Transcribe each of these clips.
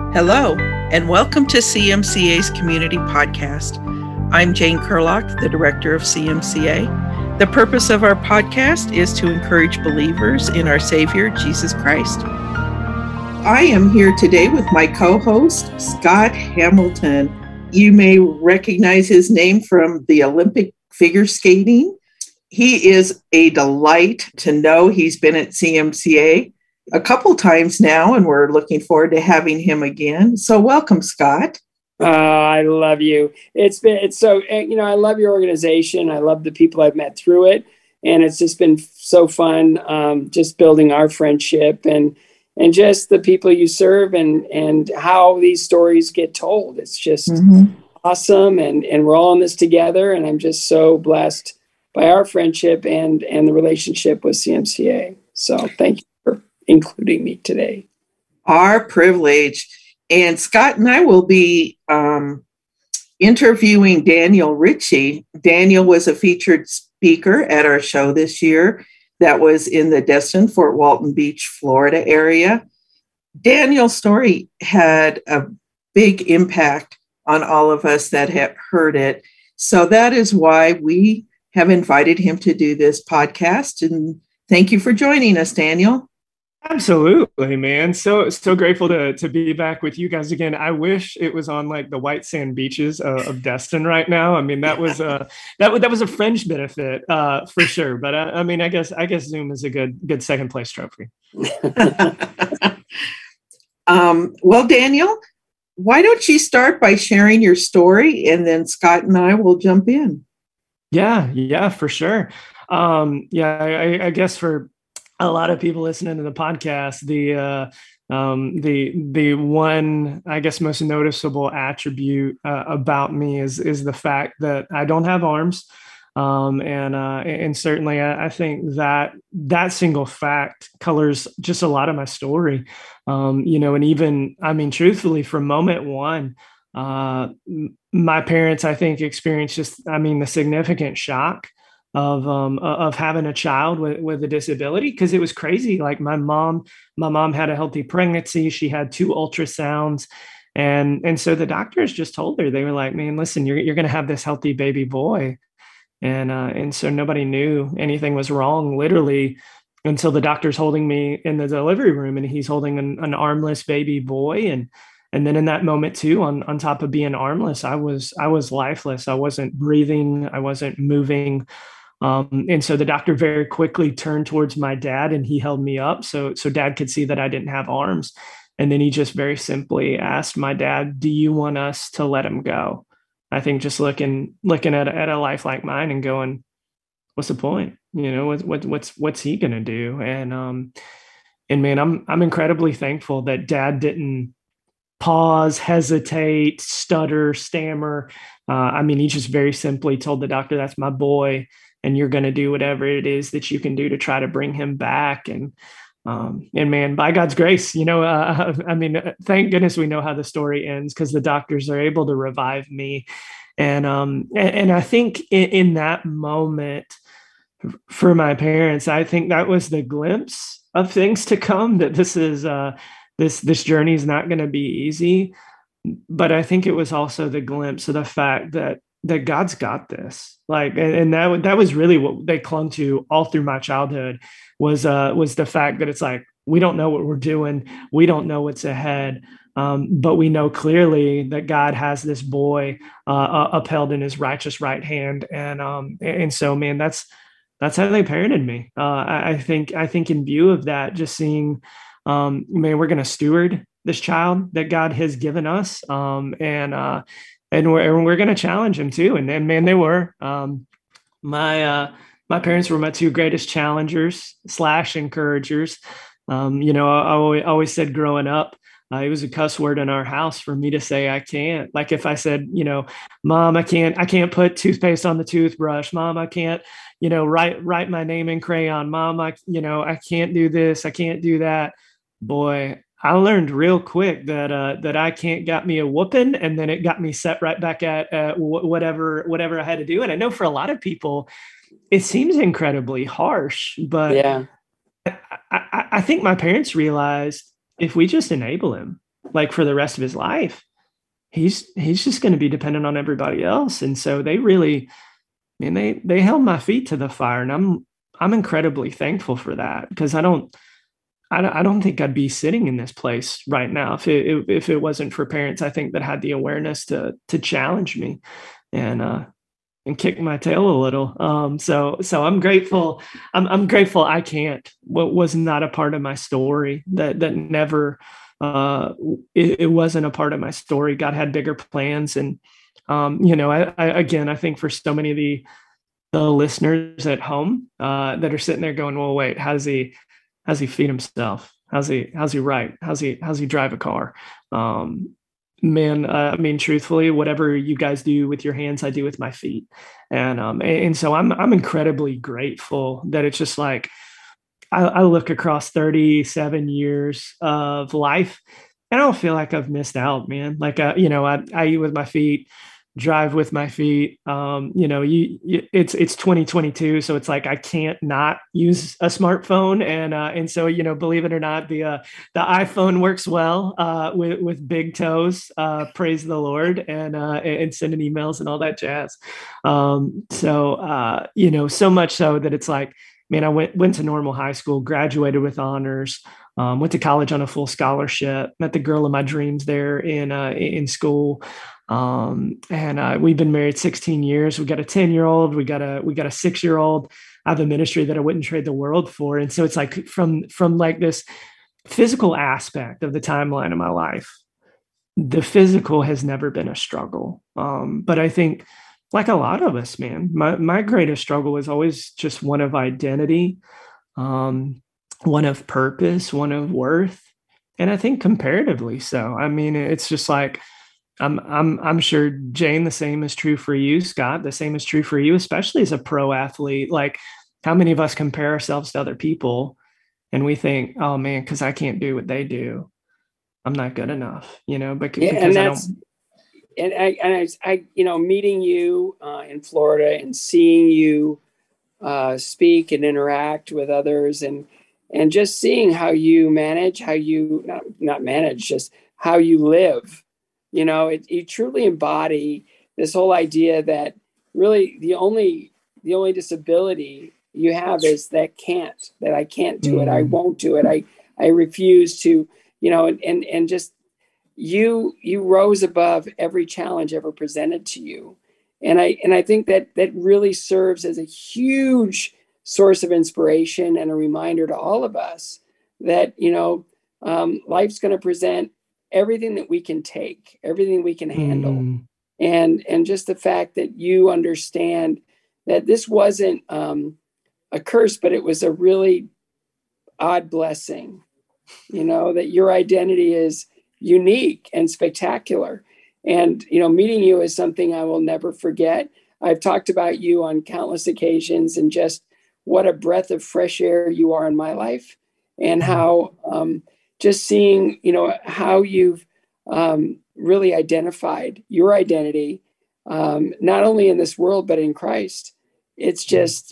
Hello, and welcome to CMCA's Community Podcast. I'm Jane Kurlock, the director of CMCA. The purpose of our podcast is to encourage believers in our Savior, Jesus Christ. I am here today with my co-host, Scott Hamilton. You may recognize his name from the Olympic figure skating. He is a delight to know. He's been at CMCA a couple times now, and we're looking forward to having him again. So welcome, Scott. I love you. It's so, I love your organization. I love the people I've met through it. And it's just been so fun, just building our friendship and just the people you serve and how these stories get told. It's just awesome. And we're all in this together. And I'm just so blessed by our friendship and the relationship with CMCA. So thank you for including me today. Our privilege. And Scott and I will be interviewing Daniel Ritchie. Daniel was a featured speaker at our show this year that was in the Destin, Fort Walton Beach, Florida area. Daniel's story had a big impact on all of us that have heard it. So that is why we have invited him to do this podcast. And thank you for joining us, Daniel. Absolutely, man. So grateful to be back with you guys again. I wish it was on like the white sand beaches of Destin right now. I mean, that was that was a fringe benefit for sure. But I guess Zoom is a good second place trophy. Well, Daniel, why don't you start by sharing your story, and then Scott and I will jump in. Yeah, for sure. I guess for a lot of people listening to the podcast, the one, I guess, most noticeable attribute about me is the fact that I don't have arms. And certainly I think that single fact colors just a lot of my story. And even, truthfully, from moment one, my parents, I think, experienced the significant shock of having a child with a disability, because it was crazy. Like my mom had a healthy pregnancy. She had 2 ultrasounds. And so the doctors just told her, they were like, man, listen, you're going to have this healthy baby boy. And so nobody knew anything was wrong, literally, until the doctor's holding me in the delivery room, and he's holding an armless baby boy. And then in that moment too, on top of being armless, I was lifeless. I wasn't breathing. I wasn't moving. And so the doctor very quickly turned towards my dad, and he held me up so dad could see that I didn't have arms. And then he just very simply asked my dad, do you want us to let him go? I think just looking at a life like mine and going, what's the point? What's he going to do? And man, I'm incredibly thankful that dad didn't pause, hesitate, stutter, stammer. He just very simply told the doctor, that's my boy, and you're going to do whatever it is that you can do to try to bring him back. And man, by God's grace, thank goodness we know how the story ends, because the doctors are able to revive me. And I think in that moment for my parents, I think that was the glimpse of things to come, that this is this journey is not going to be easy. But I think it was also the glimpse of the fact that God's got this. Like, and that was really what they clung to all through my childhood, was the fact that it's like, we don't know what we're doing. We don't know what's ahead. But we know clearly that God has this boy upheld in his righteous right hand. And so, man, that's how they parented me. I think in view of that, just seeing, we're going to steward this child that God has given us. And we're going to challenge him too. And then, man, they were, my parents were my 2 greatest challengers / encouragers. I always said growing up, it was a cuss word in our house for me to say, I can't. Like if I said, Mom, I can't put toothpaste on the toothbrush. Mom, I can't, write my name in crayon. Mom, I can't do this. I can't do that. Boy, I learned real quick that I can't got me a whooping, and then it got me set right back at whatever I had to do. And I know for a lot of people, it seems incredibly harsh, but yeah, I think my parents realized if we just enable him, like for the rest of his life, he's just going to be dependent on everybody else. And so they really, I mean, they held my feet to the fire, and I'm incredibly thankful for that, because I don't think I'd be sitting in this place right now if it wasn't for parents, I think, that had the awareness to challenge me and kick my tail a little. So I'm grateful. I'm grateful I can't. What was not a part of my story, that never it wasn't a part of my story. God had bigger plans, and I think for so many of the listeners at home that are sitting there going, well, wait, how's he feed himself? How's he write? How's he drive a car? Man, I mean, truthfully, whatever you guys do with your hands, I do with my feet. And so I'm incredibly grateful that it's just like, I look across 37 years of life, and I don't feel like I've missed out, man. Like, I eat with my feet, drive with my feet. It's 2022, so it's like I can't not use a smartphone, and so believe it or not, the iPhone works well with big toes. Praise the Lord, and sending emails and all that jazz. So much so that it's like, man, I went to normal high school, graduated with honors. Went to college on a full scholarship, met the girl of my dreams there in school. And we've been married 16 years. We got a 10-year-old, we got a 6-year-old. I have a ministry that I wouldn't trade the world for. And so it's like from like this physical aspect of the timeline of my life, the physical has never been a struggle. But I think, like a lot of us, man, my greatest struggle is always just one of identity, one of purpose, one of worth. And I think comparatively so. I mean, it's just like, I'm sure, Jane, the same is true for you. Scott, the same is true for you, especially as a pro athlete. Like, how many of us compare ourselves to other people and we think, oh man, because I can't do what they do, I'm not good enough, because I don't. And I meeting you in Florida and seeing you speak and interact with others, and just seeing how you manage, how you not manage, just how you live. You truly embody this whole idea that really the only disability you have is that I can't do it. I won't do it. I refuse to, and just you rose above every challenge ever presented to you. And I think that really serves as a huge source of inspiration and a reminder to all of us that, life's going to present everything that we can take, everything we can handle. And just the fact that you understand that this wasn't a curse, but it was a really odd blessing, that your identity is unique and spectacular. And, meeting you is something I will never forget. I've talked about you on countless occasions, and just what a breath of fresh air you are in my life, and how just seeing, how you've really identified your identity, not only in this world, but in Christ. It's just,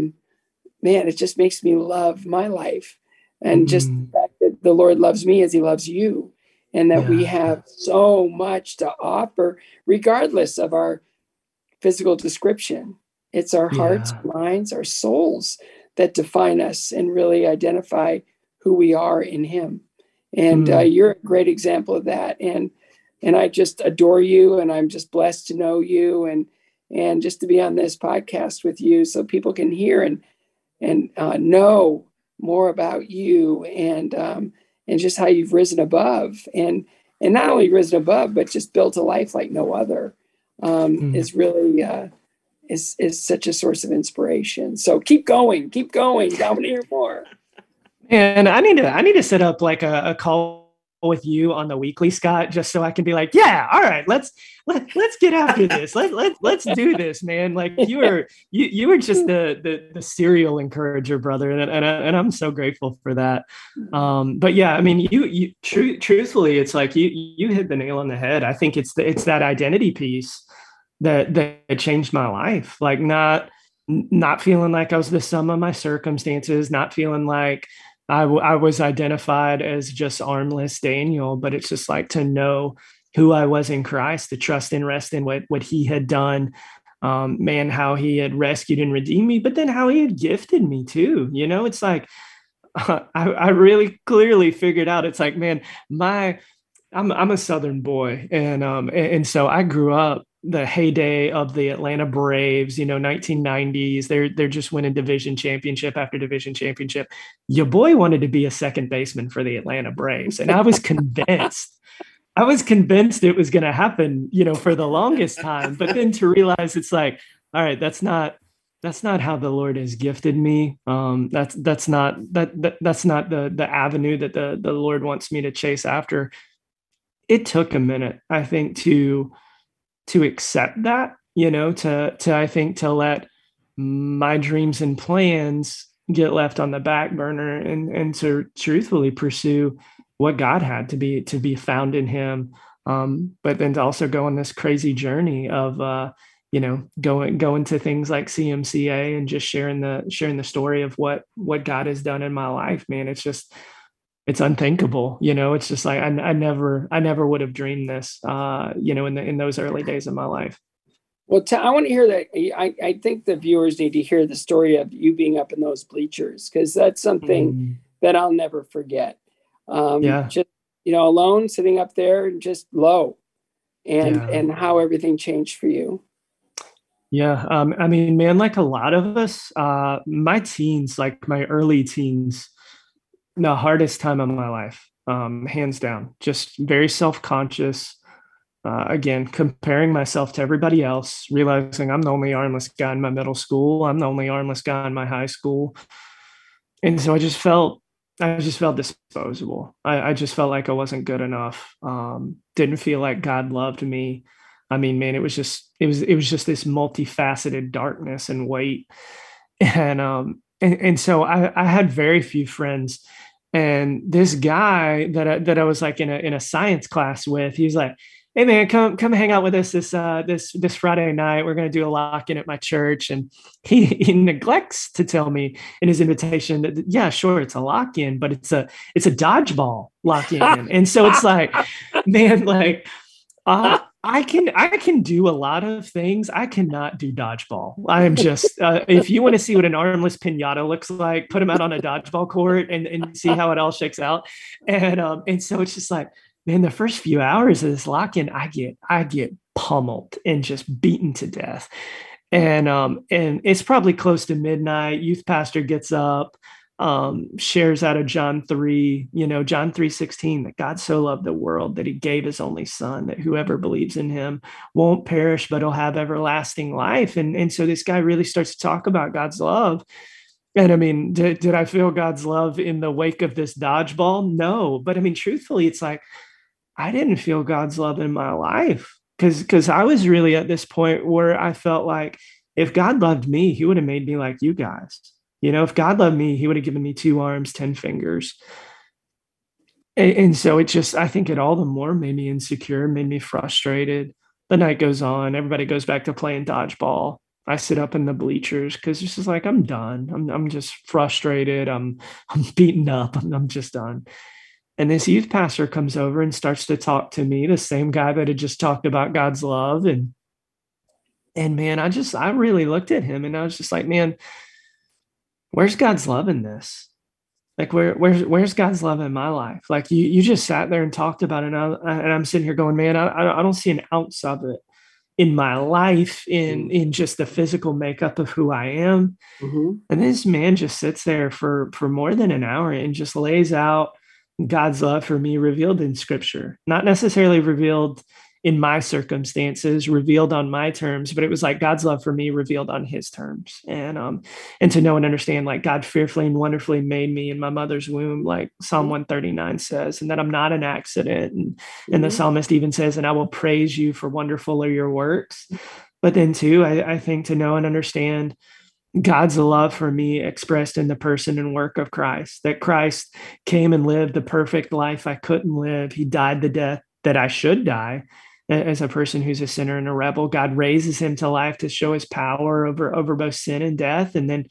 it just makes me love my life. And just the fact that the Lord loves me as he loves you, and that we have so much to offer, regardless of our physical description. It's our hearts, minds, our souls that define us and really identify who we are in him. And you're a great example of that. And I just adore you, and I'm just blessed to know you, and just to be on this podcast with you, so people can hear and know more about you, and just how you've risen above, and not only risen above, but just built a life like no other. Is really is such a source of inspiration. So keep going. I want to hear more. And I need to set up like a call with you on the weekly, Scott, just so I can be like, yeah, all right, let's get after this. Let's do this, man. Like you were just the serial encourager, brother, and I'm so grateful for that. But yeah, I mean, you truthfully, it's like you hit the nail on the head. I think it's that identity piece that changed my life. Like not feeling like I was the sum of my circumstances, not feeling like I was identified as just armless Daniel, but it's just like to know who I was in Christ, to trust and rest in what he had done, man, how he had rescued and redeemed me, but then how he had gifted me too. It's like, I really clearly figured out, it's like, man, I'm a Southern boy. And so I grew up the heyday of the Atlanta Braves, 1990s. They're just winning division championship after division championship. Your boy wanted to be a second baseman for the Atlanta Braves. And I was convinced. I was convinced it was going to happen, for the longest time. But then to realize it's like, all right, that's not how the Lord has gifted me. That's not the avenue that the Lord wants me to chase after. It took a minute, I think, to accept that, I think to let my dreams and plans get left on the back burner and to truthfully pursue what God had to be found in him. But then to also go on this crazy journey of, going to things like CMCA and just sharing the story of what God has done in my life, man. It's unthinkable. It's just like, I never would have dreamed this, in those early days of my life. Well, I want to hear that. I think the viewers need to hear the story of you being up in those bleachers, because that's something that I'll never forget. Just, alone, sitting up there and just low, and how everything changed for you. Yeah. I mean, man, like a lot of us, my teens, like my early teens, the hardest time of my life, hands down, just very self-conscious. Again, comparing myself to everybody else, realizing I'm the only armless guy in my middle school. I'm the only armless guy in my high school. And so I just felt disposable. I just felt like I wasn't good enough. Didn't feel like God loved me. I mean, man, it was just this multifaceted darkness and weight. And so I had very few friends. And this guy that I was like in a science class with, he was like, "Hey man, come hang out with us this Friday night. We're gonna do a lock-in at my church." And he neglects to tell me in his invitation that, yeah, sure, it's a lock-in, but it's a dodgeball lock-in. And so it's like, man, like I can do a lot of things. I cannot do dodgeball. I am just, if you want to see what an armless pinata looks like, put them out on a dodgeball court and see how it all shakes out. And so it's just like, man, the first few hours of this lock-in, I get pummeled and just beaten to death. And it's probably close to midnight. Youth pastor gets up, shares out of John 3, John 3:16, that God so loved the world that he gave his only son, that whoever believes in him won't perish, but he'll have everlasting life. And so this guy really starts to talk about God's love. And I mean, did I feel God's love in the wake of this dodgeball? No. But I mean, truthfully, it's like, I didn't feel God's love in my life because I was really at this point where I felt like if God loved me, he would have made me like you guys. If God loved me, he would have given me 2 arms, 10 fingers. And so it just, I think it all the more made me insecure, made me frustrated. The night goes on. Everybody goes back to playing dodgeball. I sit up in the bleachers because it's just like, I'm done. I'm just frustrated. I'm beaten up. I'm just done. And this youth pastor comes over and starts to talk to me, the same guy that had just talked about God's love. And man, I really looked at him and I was just like, man, where's God's love in this? Like, where's God's love in my life? Like you just sat there and talked about it. And I'm sitting here going, man, I don't see an ounce of it in my life, in just the physical makeup of who I am. Mm-hmm. And this man just sits there for more than an hour and just lays out God's love for me revealed in scripture, not necessarily revealed in my circumstances, revealed on my terms, but it was like God's love for me revealed on his terms. And to know and understand, like, God fearfully and wonderfully made me in my mother's womb, like Psalm 139 says, and that I'm not an accident. And the psalmist even says, and I will praise you for wonderful are your works. But then too, I think to know and understand God's love for me expressed in the person and work of Christ, that Christ came and lived the perfect life I couldn't live. He died the death that I should die as a person who's a sinner and a rebel. God raises him to life to show his power over both sin and death. And then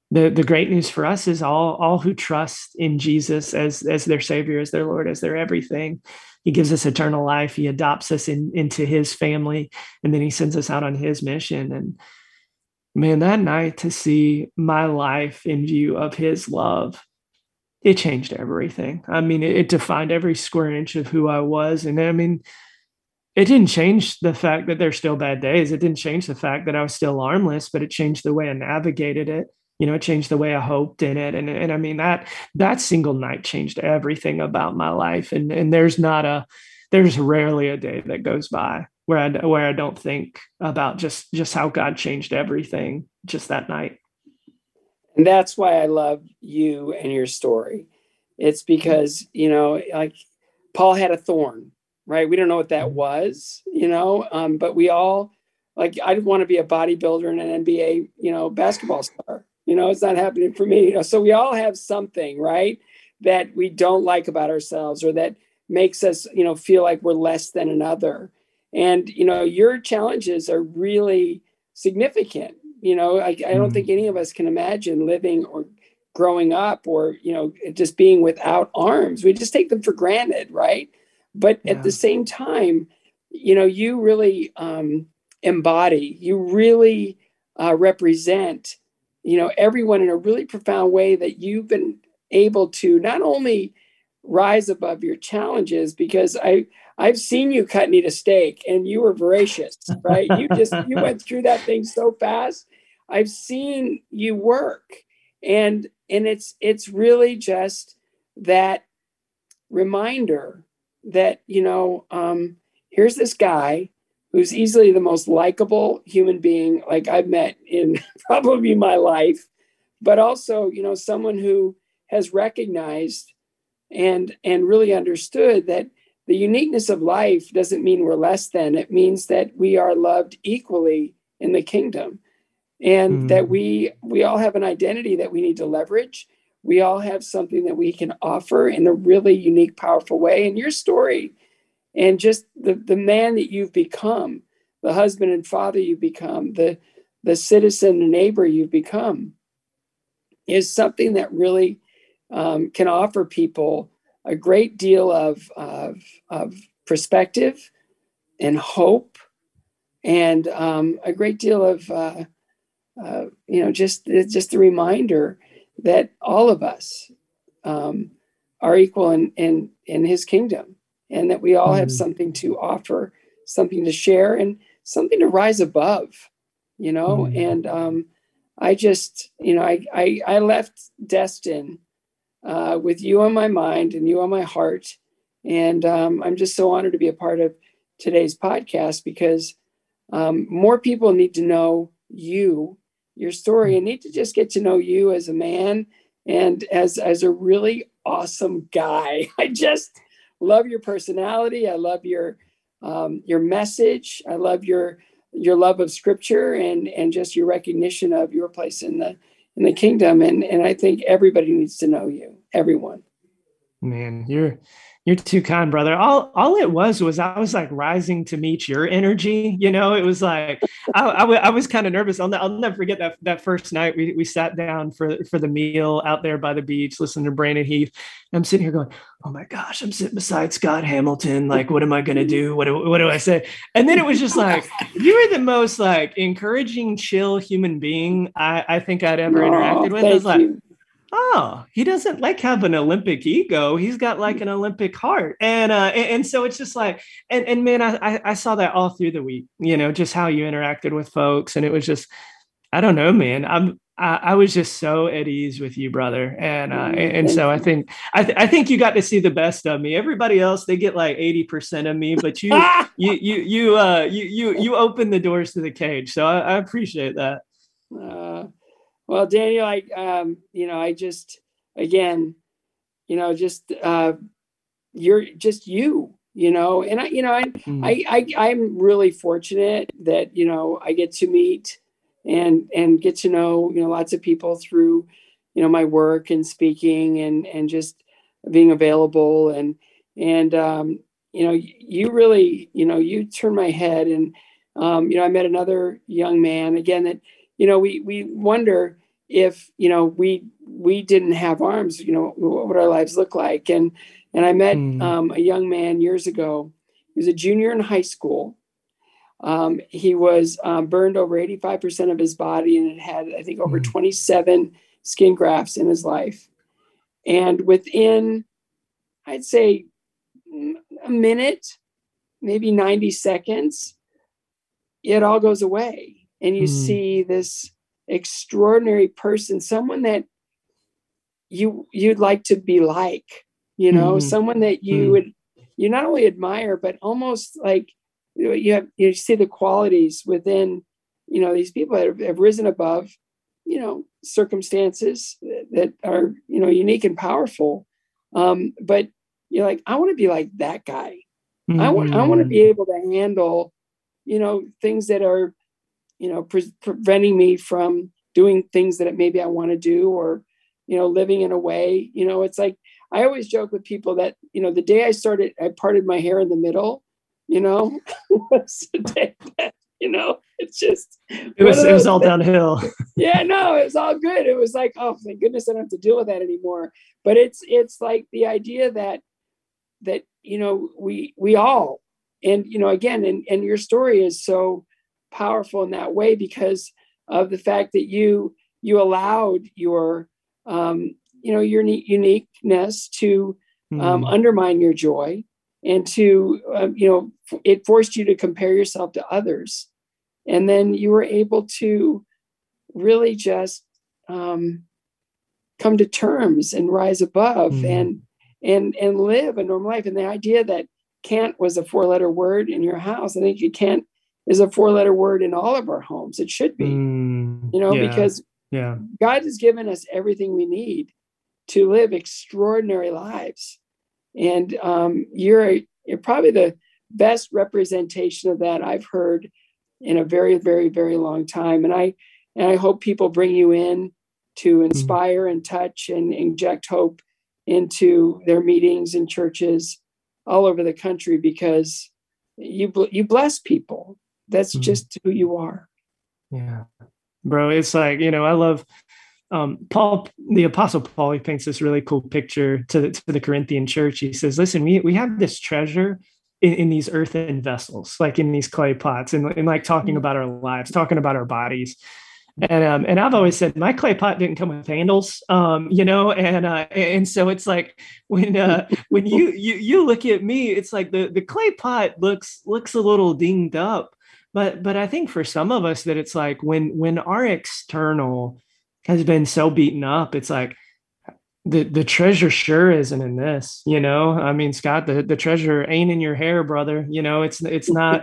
the great news for us is all who trust in Jesus as their Savior, as their Lord, as their everything. He gives us eternal life. He adopts us into his family, and then he sends us out on his mission. And man, that night, to see my life in view of his love, it changed everything. I mean, it defined every square inch of who I was. And I mean, it didn't change the fact that there's still bad days. It didn't change the fact that I was still armless, but it changed the way I navigated it. It changed the way I hoped in it. And I mean, that single night changed everything about my life. And there's rarely a day that goes by where I don't think about just how God changed everything just that night. And that's why I love you and your story. It's because, like Paul had a thorn, right? We don't know what that was, but we all, like, I want to be a bodybuilder and an NBA, basketball star. It's not happening for me. So we all have something, right, that we don't like about ourselves, or that makes us, feel like we're less than another. And, your challenges are really significant. I don't think any of us can imagine living or growing up or, just being without arms. We just take them for granted, right? But at the same time, you really embody, you really represent, everyone in a really profound way, that you've been able to not only rise above your challenges, because I've seen you cut and eat a steak, and you were voracious, right? You went through that thing so fast. I've seen you work, and it's really just that reminder that, here's this guy who's easily the most likable human being like I've met in probably my life, but also, someone who has recognized and really understood that the uniqueness of life doesn't mean we're less than. It means that we are loved equally in the kingdom, and that we all have an identity that we need to leverage. We all have something that we can offer in a really unique, powerful way. And your story, and just the man that you've become, the husband and father you've become, the citizen and neighbor you've become, is something that really can offer people a great deal of perspective and hope, and a great deal of just the reminder that all of us are equal in his kingdom, and that we all have something to offer, something to share, and something to rise above, and I just, I left Destin with you on my mind and you on my heart. And I'm just so honored to be a part of today's podcast, because more people need to know your story, and need to just get to know you as a man and as a really awesome guy. I just love your personality. I love your message. I love your love of scripture, and just your recognition of your place in the kingdom. And I think everybody needs to know you, everyone. Man, you're too kind, brother. All it was I was like rising to meet your energy. It was like I was kind of nervous. I'll never forget that first night we sat down for the meal out there by the beach, listening to Brandon Heath. I'm sitting here going, oh my gosh, I'm sitting beside Scott Hamilton. Like, what am I gonna do? What do I say? And then it was just like, you were the most like encouraging, chill human being I think I'd ever interacted with. I was like, oh, he doesn't like have an Olympic ego. He's got like an Olympic heart. And so it's just like, and man, I saw that all through the week, just how you interacted with folks. And it was just, I don't know, man, I was just so at ease with you, brother. And so I think you got to see the best of me. Everybody else, they get like 80% of me, but you open the doors to the cage. So I appreciate that. Well, Daniel, I just, again, you're just you, and I'm really fortunate that, I get to meet and get to know, lots of people through, my work and speaking and just being available. And you really, you turn my head. And, I met another young man again that, we wonder, if, we didn't have arms, what would our lives look like? And I met a young man years ago. He was a junior in high school. He was burned over 85% of his body, and it had, I think, over 27 skin grafts in his life. And within, I'd say, a minute, maybe 90 seconds, it all goes away. And you see this extraordinary person, someone that you'd like to be like, someone that you not only admire, but almost like, you see the qualities within, these people that have risen above, circumstances that are, unique and powerful. But you're like, I want to be like that guy. I want to be able to handle, things that are, preventing me from doing things that maybe I want to do, or, living in a way, it's like, I always joke with people that, the day I parted my hair in the middle, was the day that, it's just, it was all downhill. Yeah, no, it was all good. It was like, oh, thank goodness I don't have to deal with that anymore. But it's like the idea that, we all, and, again, and your story is so powerful in that way because of the fact that you allowed your, your uniqueness to undermine your joy, and to, it forced you to compare yourself to others. And then you were able to really just come to terms and rise above and live a normal life. And the idea that can't was a 4-letter word in your house, I think can't is a 4-letter word in all of our homes. It should be, because God has given us everything we need to live extraordinary lives. And you're probably the best representation of that I've heard in a very, very, very long time. And I hope people bring you in to inspire and touch and inject hope into their meetings and churches all over the country, because you bless people. That's just who you are. Yeah, bro. It's like, I love Paul, the Apostle Paul. He paints this really cool picture to the Corinthian church. He says, listen, we have this treasure in these earthen vessels, like in these clay pots, and like talking about our lives, talking about our bodies. And I've always said my clay pot didn't come with handles, and so it's like when you look at me, it's like the clay pot looks a little dinged up, but I think for some of us that it's like when our external has been so beaten up, it's like the treasure sure isn't in this, I mean, Scott, the treasure ain't in your hair, brother. It's not,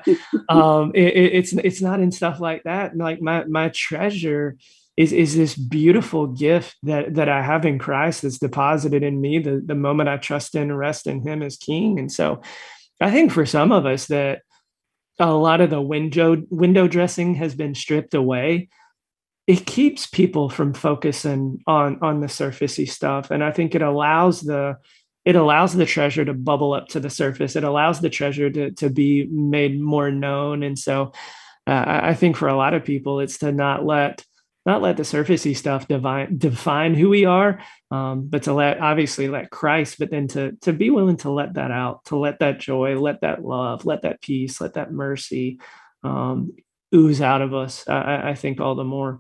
it's not in stuff like that. And like my treasure is this beautiful gift that I have in Christ that's deposited in me the moment I trust in and rest in him as King. And so I think for some of us that a lot of the window dressing has been stripped away. It keeps people from focusing on the surfacey stuff. And I think it allows the treasure to bubble up to the surface. It allows the treasure to be made more known. And so I think for a lot of people, it's to not let the surfacey stuff define who we are, but to let Christ, but then to be willing to let that out, to let that joy, let that love, let that peace, let that mercy ooze out of us. I think all the more.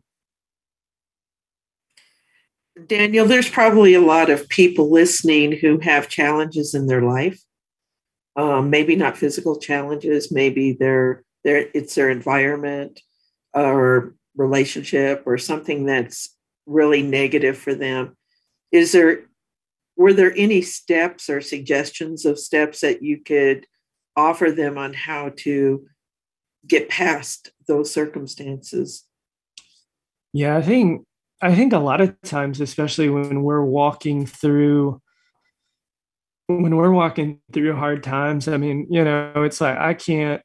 Daniel, there's probably a lot of people listening who have challenges in their life. Maybe not physical challenges, maybe it's their environment or relationship or something that's really negative for them. Were there any steps or suggestions of steps that you could offer them on how to get past those circumstances? Yeah, I think a lot of times, especially when we're walking through hard times, I mean, it's like, I can't,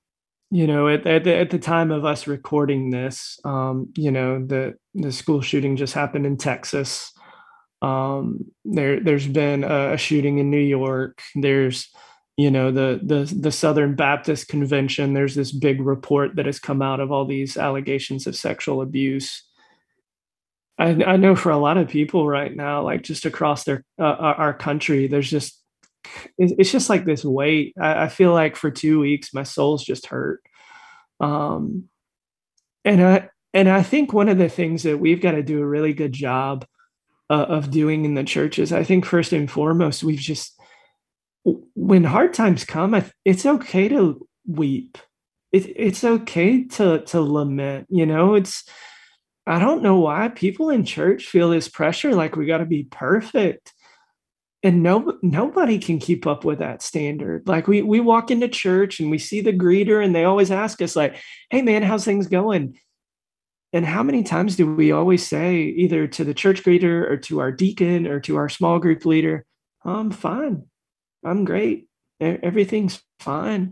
at the time of us recording this, the school shooting just happened in Texas. There's been a shooting in New York. There's, the Southern Baptist Convention. There's this big report that has come out of all these allegations of sexual abuse. I know for a lot of people right now, like just across our country, there's just it's just like this weight. I feel like for 2 weeks my soul's just hurt. Um, and I think one of the things that we've got to do a really good job of doing in the churches, I think first and foremost, we've just when hard times come, it's okay to weep. It's okay to lament. It's I don't know why people in church feel this pressure like we got to be perfect. And nobody can keep up with that standard. Like we walk into church and we see the greeter and they always ask us like, "Hey man, how's things going?" And how many times do we always say either to the church greeter or to our deacon or to our small group leader, "I'm fine. I'm great. Everything's fine."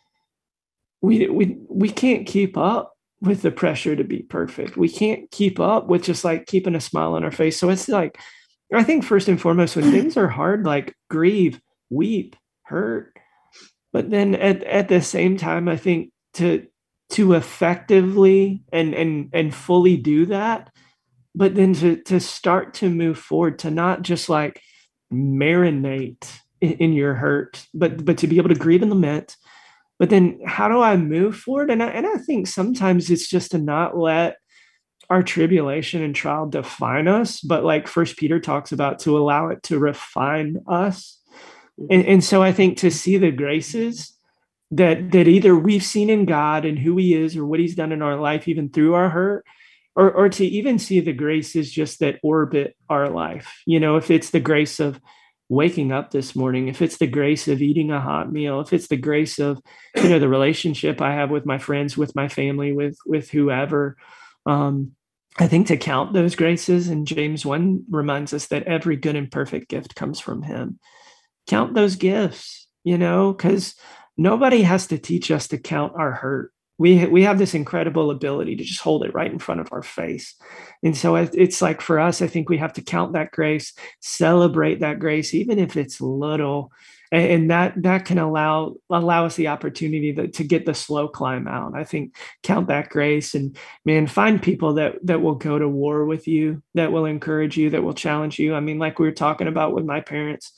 We can't keep up with the pressure to be perfect. We can't keep up with just like keeping a smile on our face. So it's like, I think first and foremost, when things are hard, like grieve, weep, hurt. But then at the same time, I think to effectively and fully do that, but then to start to move forward, to not just like marinate in your hurt, but to be able to grieve and lament. But then how do I move forward? And I think sometimes it's just to not let our tribulation and trial define us, but like First Peter talks about, to allow it to refine us. And so I think to see the graces that either we've seen in God and who he is or what he's done in our life, even through our hurt, or to even see the graces just that orbit our life. If it's the grace of waking up this morning, if it's the grace of eating a hot meal, if it's the grace of, the relationship I have with my friends, with my family, with whoever, I think to count those graces. And James 1 reminds us that every good and perfect gift comes from him. Count those gifts, because nobody has to teach us to count our hurt. We have this incredible ability to just hold it right in front of our face. And so it's like for us, I think we have to count that grace, celebrate that grace, even if it's little. And that can allow us the opportunity to get the slow climb out. I think count that grace and, man, find people that will go to war with you, that will encourage you, that will challenge you. I mean, like we were talking about with my parents,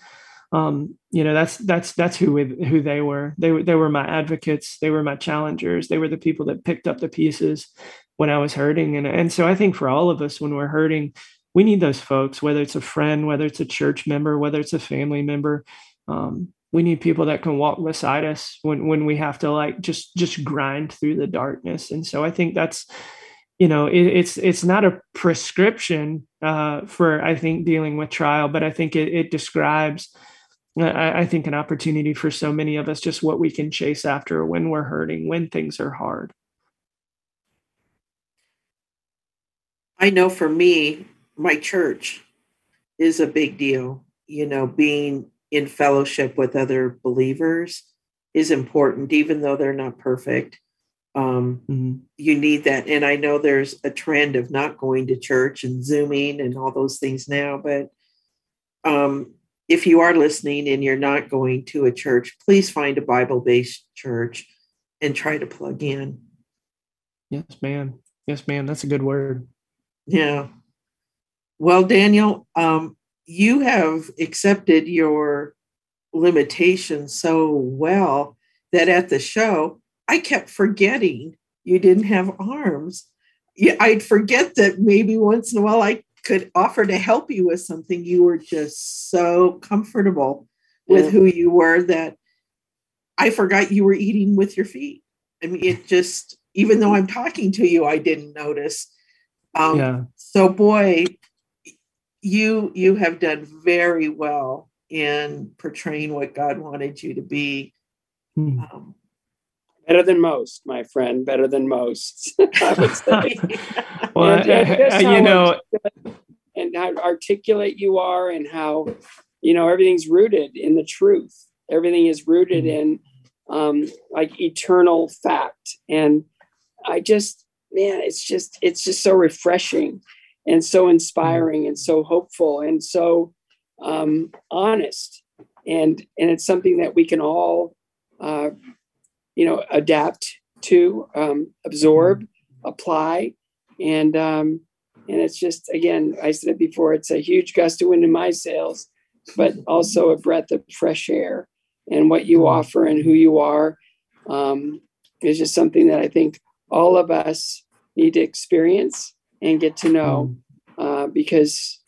that's who they were. They were my advocates. They were my challengers. They were the people that picked up the pieces when I was hurting. And so I think for all of us, when we're hurting, we need those folks, whether it's a friend, whether it's a church member, whether it's a family member. We need people that can walk beside us when we have to like just grind through the darkness. And so I think that's, it's not a prescription for, I think, dealing with trial, but I think it describes, I think, an opportunity for so many of us, just what we can chase after when we're hurting, when things are hard. I know for me, my church is a big deal. Being in fellowship with other believers is important, even though they're not perfect. You need that. And I know there's a trend of not going to church and Zooming and all those things now, but if you are listening and you're not going to a church, please find a Bible-based church and try to plug in. Yes, ma'am. Yes, ma'am. That's a good word. Yeah. Well, Daniel, you have accepted your limitations so well that at the show, I kept forgetting you didn't have arms. Yeah, I'd forget that maybe once in a while I could offer to help you with something. You were just so comfortable with who you were that I forgot you were eating with your feet. I mean, it just, even though I'm talking to you, I didn't notice. So boy, you have done very well in portraying what God wanted you to be. Better than most, my friend. Better than most, I would say. Well, and how articulate you are, and how everything's rooted in the truth. Everything is rooted in like eternal fact. And I just, man, it's just so refreshing and so inspiring and so hopeful and so honest. And it's something that we can all adapt to, absorb, apply. And And it's just, again, I said it before, it's a huge gust of wind in my sails, but also a breath of fresh air. And what you offer and who you are is just something that I think all of us need to experience and get to know, because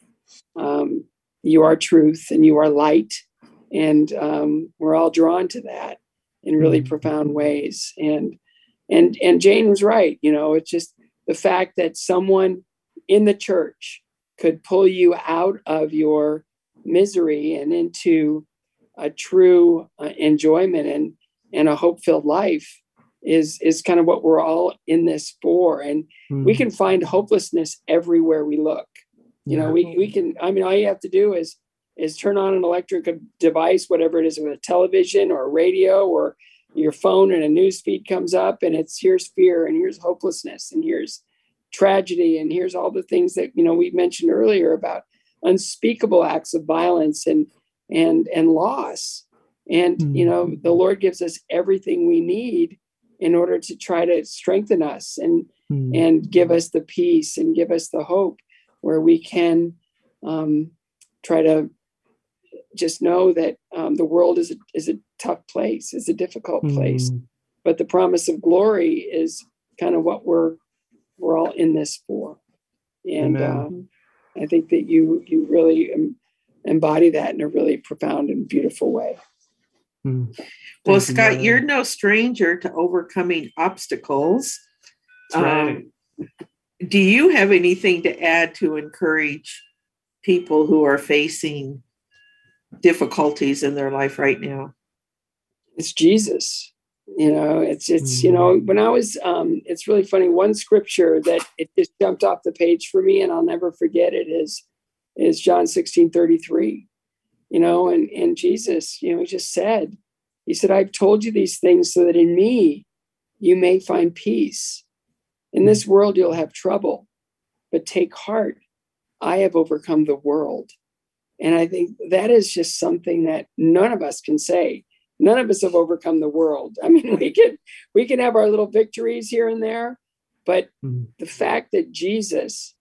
you are truth and you are light. And we're all drawn to that in really profound ways. And Jane was right. It's just the fact that someone in the church could pull you out of your misery and into a true enjoyment and a hope-filled life is kind of what we're all in this for. And we can find hopelessness everywhere we look. We can, all you have to do is turn on an electric device, whatever it is, with a television or a radio or your phone, and a news feed comes up, and here's fear, and here's hopelessness, and here's tragedy, and here's all the things that, we mentioned earlier about unspeakable acts of violence and loss. And, the Lord gives us everything we need in order to try to strengthen us and give us the peace and give us the hope where we can try to just know that the world is a tough place, is a difficult place, but the promise of glory is kind of what we're all in this for. And I think that you really embody that in a really profound and beautiful way. Well, Scott, you're no stranger to overcoming obstacles. Right. Do you have anything to add to encourage people who are facing difficulties in their life right now? It's Jesus. It's when I was, it's really funny. One scripture that it just jumped off the page for me, and I'll never forget it, is John 16:33. And Jesus, he just said, I've told you these things so that in me you may find peace. In this world you'll have trouble, but take heart. I have overcome the world. And I think that is just something that none of us can say. None of us have overcome the world. I mean, we can have our little victories here and there, but the fact that Jesus,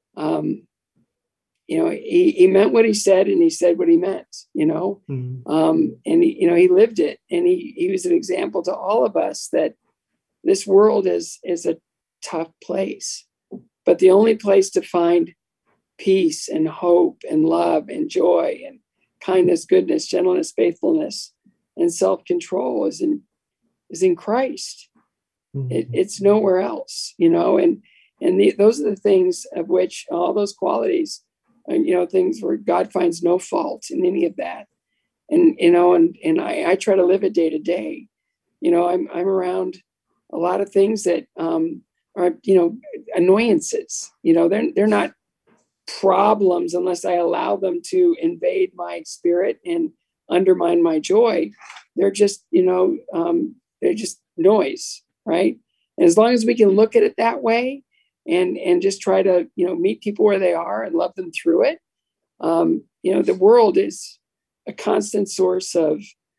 he meant what he said, and he said what he meant, and he lived it, and he was an example to all of us that this world is a tough place, but the only place to find peace and hope and love and joy and kindness, goodness, gentleness, faithfulness, and self-control is in Christ. It's nowhere else, and those are the things of which all those qualities, things where God finds no fault in any of that. And I try to live it day to day. I'm around a lot of things that are, annoyances. They're not problems unless I allow them to invade my spirit and undermine my joy. They're just, they're just noise, right? And as long as we can look at it that way and just try to, meet people where they are and love them through it. The world is a constant source of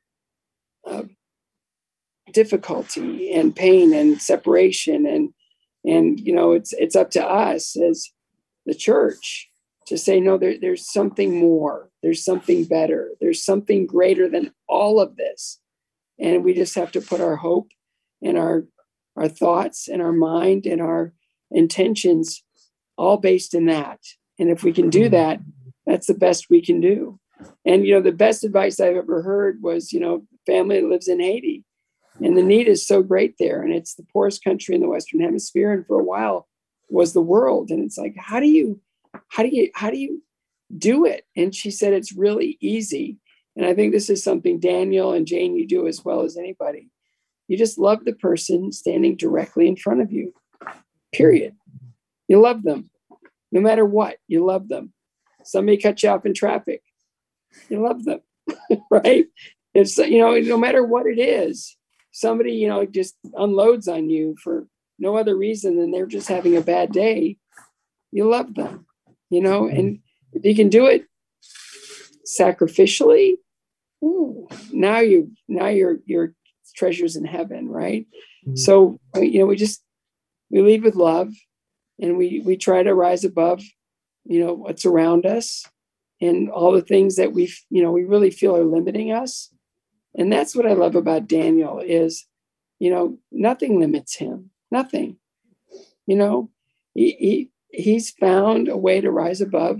difficulty and pain and separation. And it's up to us as the church to say, no, there's something more. There's something better. There's something greater than all of this. And we just have to put our hope and our thoughts and our mind and our intentions all based in that. And if we can do that, that's the best we can do. And, the best advice I've ever heard was, family that lives in Haiti, and the need is so great there. And it's the poorest country in the Western Hemisphere. And for a while was the world. And it's like, how do you do it? And she said, it's really easy. And I think this is something Daniel and Jane, you do as well as anybody. You just love the person standing directly in front of you, period. You love them. No matter what, you love them. Somebody cuts you off in traffic, you love them, right? It's, no matter what it is, somebody, just unloads on you for no other reason than they're just having a bad day. You love them, and if you can do it sacrificially, now your treasures in heaven, right? So, we lead with love, and we try to rise above, what's around us and all the things that we really feel are limiting us. And that's what I love about Daniel is, nothing limits him. Nothing. He's found a way to rise above,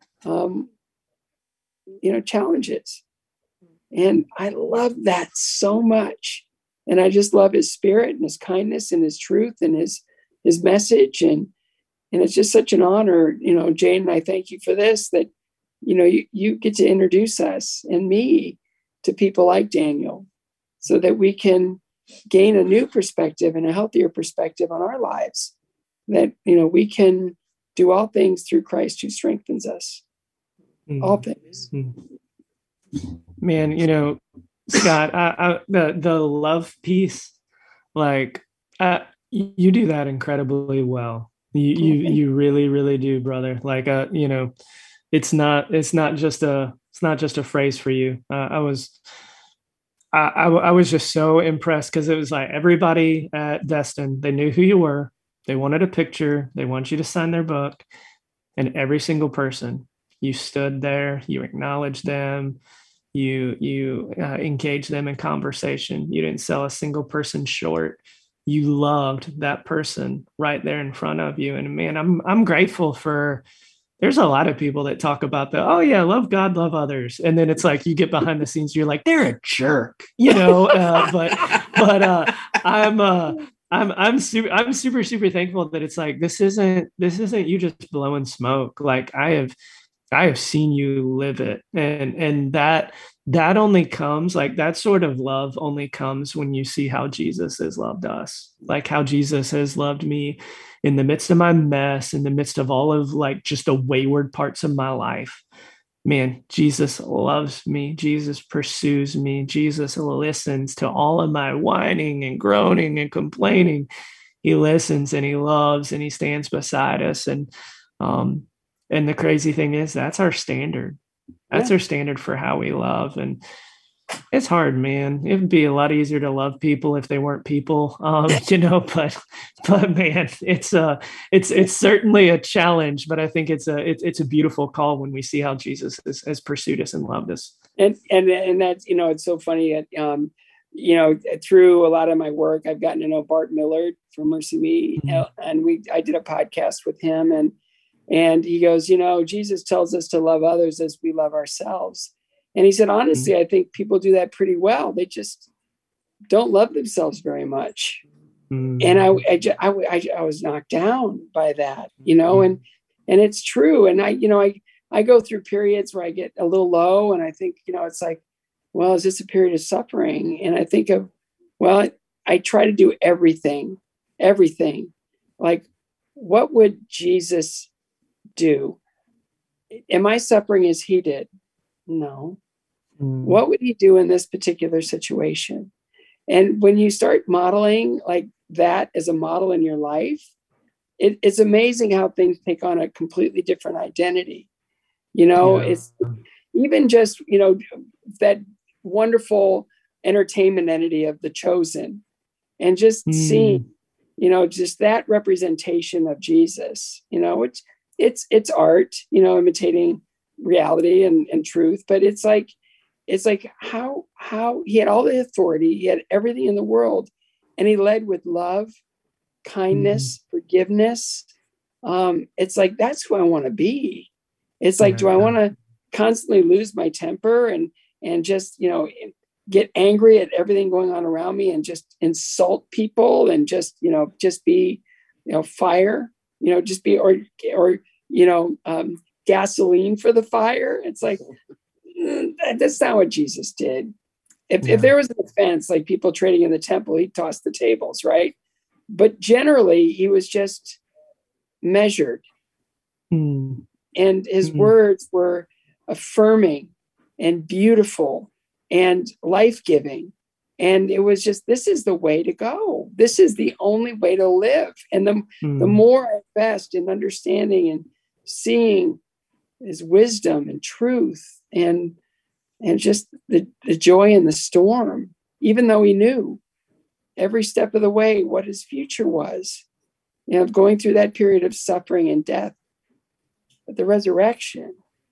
challenges. And I love that so much. And I just love his spirit and his kindness and his truth and his message. And it's just such an honor, Jane, and I thank you for this, that, you get to introduce us and me to people like Daniel so that we can gain a new perspective and a healthier perspective on our lives, that, we can do all things through Christ who strengthens us. All things. Man, Scott, the love piece, like you do that incredibly well. You really, really do, brother. Like, it's not just a phrase for you. I was just so impressed because it was like everybody at Destin, they knew who you were. They wanted a picture. They want you to sign their book, and every single person, you stood there, you acknowledged them, you engaged them in conversation. You didn't sell a single person short. You loved that person right there in front of you. And man, I'm grateful for. There's a lot of people that talk about oh yeah, love God, love others, and then it's like you get behind the scenes, you're like, they're a jerk, but I'm super thankful that it's like this isn't you just blowing smoke. Like I have seen you live it, and that only comes, like that sort of love only comes when you see how Jesus has loved us, like how Jesus has loved me in the midst of my mess, in the midst of all of like just the wayward parts of my life. Man, Jesus loves me. Jesus pursues me. Jesus listens to all of my whining and groaning and complaining. He listens and he loves and he stands beside us. And the crazy thing is that's our standard. That's our standard for how we love. And it's hard, man. It would be a lot easier to love people if they weren't people, but man, it's certainly a challenge, but I think it's a beautiful call when we see how Jesus has pursued us and loved us. And that's, it's so funny that, through a lot of my work, I've gotten to know Bart Millard from Mercy Me. And I did a podcast with him and he goes, Jesus tells us to love others as we love ourselves. And he said, honestly, I think people do that pretty well. They just don't love themselves very much. And I was knocked down by that, and it's true. And I go through periods where I get a little low and I think, it's like, well, is this a period of suffering? And I think of, well, I try to do everything. Like, what would Jesus do? Am I suffering as he did? No. What would he do in this particular situation? And when you start modeling like that as a model in your life, it's amazing how things take on a completely different identity. It's even just, that wonderful entertainment entity of The Chosen, and just seeing, just that representation of Jesus, it's art, imitating reality and truth, but it's like how he had all the authority, he had everything in the world, and he led with love, kindness, forgiveness. It's like, that's who I want to be. It's like, do I want to constantly lose my temper and just, get angry at everything going on around me and just insult people and just be, fire, just be, or gasoline for the fire? It's like, that's not what Jesus did. If there was an offense, like people trading in the temple, he'd toss the tables, right? But generally, he was just measured. And his words were affirming and beautiful and life-giving. And it was just, this is the way to go. This is the only way to live. And the more I invest in understanding and seeing his wisdom and truth and just the joy in the storm, even though he knew every step of the way what his future was, going through that period of suffering and death. But the resurrection,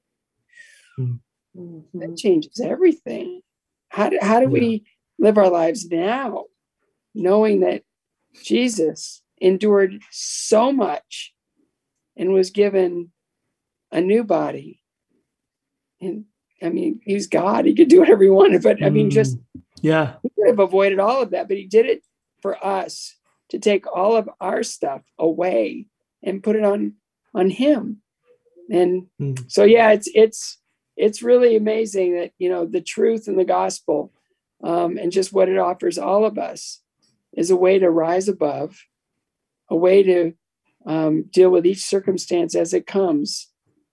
that changes everything. How do we live our lives now, knowing that Jesus endured so much and was given a new body? And I mean, he's God. He could do whatever he wanted, but I mean, he could have avoided all of that, but he did it for us to take all of our stuff away and put it on him. And so, it's really amazing that, the truth in the gospel, and just what it offers all of us is a way to rise above, a way to deal with each circumstance as it comes,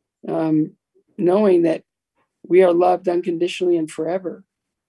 knowing that we are loved unconditionally and forever.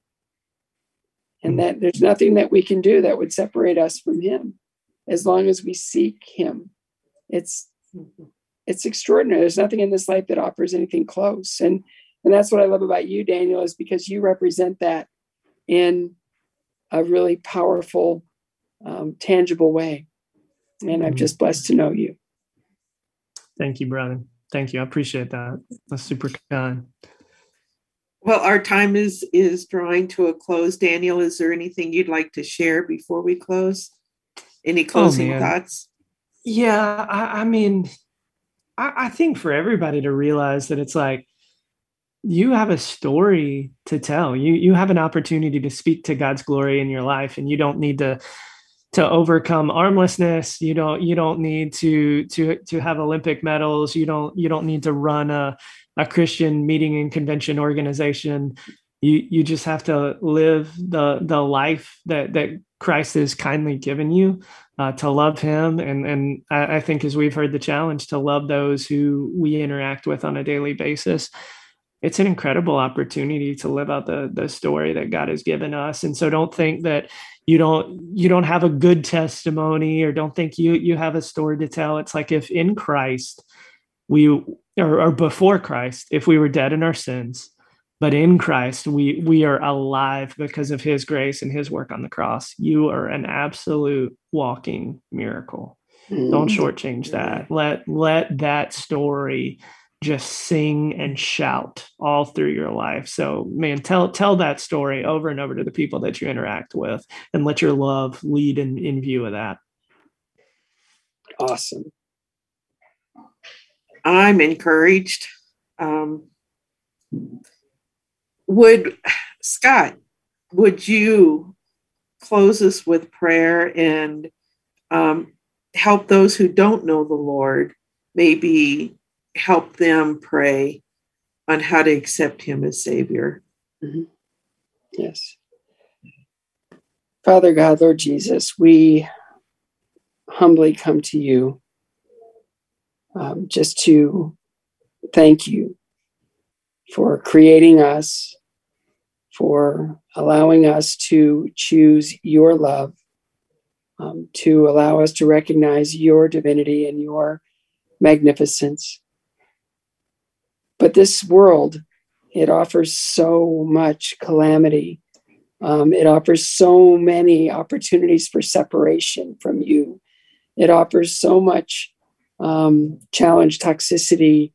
And that there's nothing that we can do that would separate us from him as long as we seek him. It's extraordinary. There's nothing in this life that offers anything close. And that's what I love about you, Daniel, is because you represent that in a really powerful, tangible way. And I'm just blessed to know you. Thank you, brother. Thank you. I appreciate that. That's super kind. Well, our time is drawing to a close. Daniel, is there anything you'd like to share before we close? Any closing thoughts? Yeah, I mean, I think for everybody to realize that it's like, you have a story to tell. You have an opportunity to speak to God's glory in your life, and you don't need to overcome armlessness. You don't need to have Olympic medals. You don't need to run a Christian meeting and convention organization. You just have to live the life that Christ has kindly given you, to love him. And I think, as we've heard the challenge, to love those who we interact with on a daily basis. It's an incredible opportunity to live out the story that God has given us. And so don't think that you don't have a good testimony, or don't think you have a story to tell. It's like, if in Christ or before Christ, if we were dead in our sins, but in Christ we are alive because of his grace and his work on the cross. You are an absolute walking miracle. Don't shortchange that. Let that story just sing and shout all through your life. So, man, tell that story over and over to the people that you interact with, and let your love lead in view of that. Awesome. I'm encouraged. Scott, would you close us with prayer and help those who don't know the Lord, maybe help them pray on how to accept him as Savior? Mm-hmm. Yes. Father God, Lord Jesus, we humbly come to you just to thank you for creating us, for allowing us to choose your love, to allow us to recognize your divinity and your magnificence. But this world, it offers so much calamity. It offers so many opportunities for separation from you. It offers so much challenge, toxicity.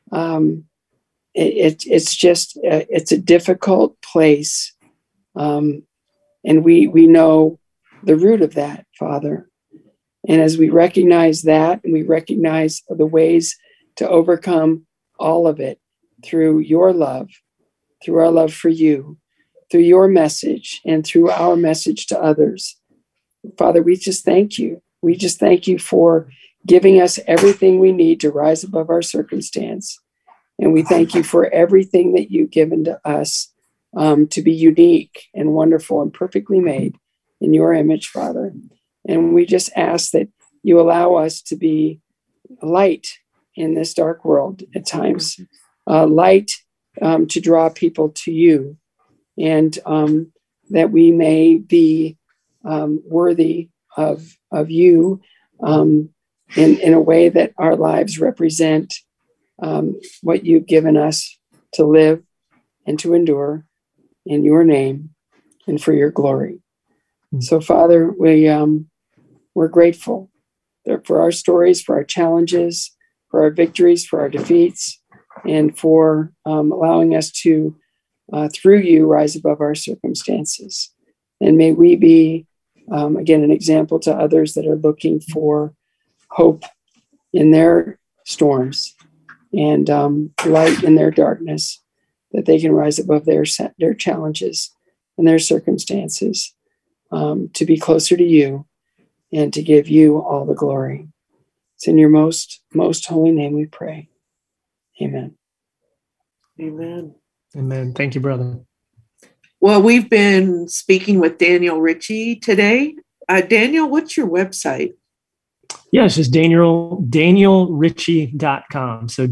It's a difficult place. And we know the root of that, Father. And as we recognize that, and we recognize the ways to overcome all of it through your love, through our love for you, through your message, and through our message to others. Father, we just thank you. We just thank you for giving us everything we need to rise above our circumstance. And we thank you for everything that you've given to us to be unique and wonderful and perfectly made in your image, Father. And we just ask that you allow us to be light in this dark world at times, light to draw people to you, and that we may be worthy of you in a way that our lives represent what you've given us to live and to endure in your name and for your glory. So, Father, we're grateful for our stories, for our challenges, for our victories, for our defeats, and for allowing us to, through you, rise above our circumstances. And may we be, again, an example to others that are looking for hope in their storms and light in their darkness, that they can rise above their challenges and their circumstances, to be closer to you and to give you all the glory. It's in your most holy name we pray. Amen. Amen. Amen. Thank you, brother. Well, we've been speaking with Daniel Ritchie today. Daniel, what's your website? Yeah, it's just danielritchie.com. So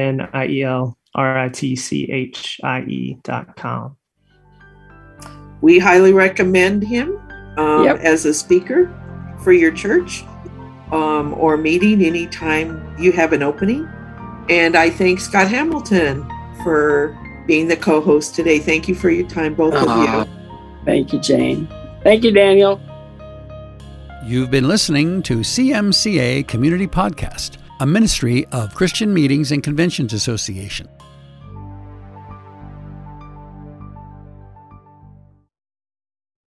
DanielRitchie.com. We highly recommend him as a speaker for your church or meeting anytime you have an opening. And I thank Scott Hamilton for being the co-host today. Thank you for your time, both of you. Thank you, Jane. Thank you, Daniel. You've been listening to CMCA Community Podcast, a ministry of Christian Meetings and Conventions Association.